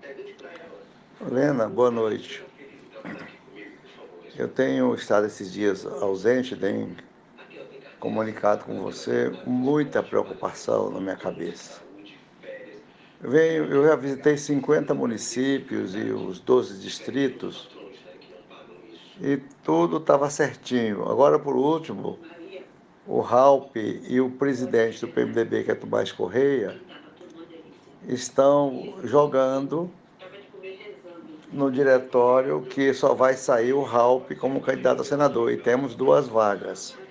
Lena, boa noite. Eu tenho estado esses dias ausente, tenho comunicado com você, com muita preocupação na minha cabeça. Eu já visitei 50 municípios e os 12 distritos e tudo estava certinho. Agora, por último, o Ralph e o presidente do PMDB, que é Tomás Correia, estão jogando no diretório que só vai sair o Ralph como candidato a senador e temos duas vagas.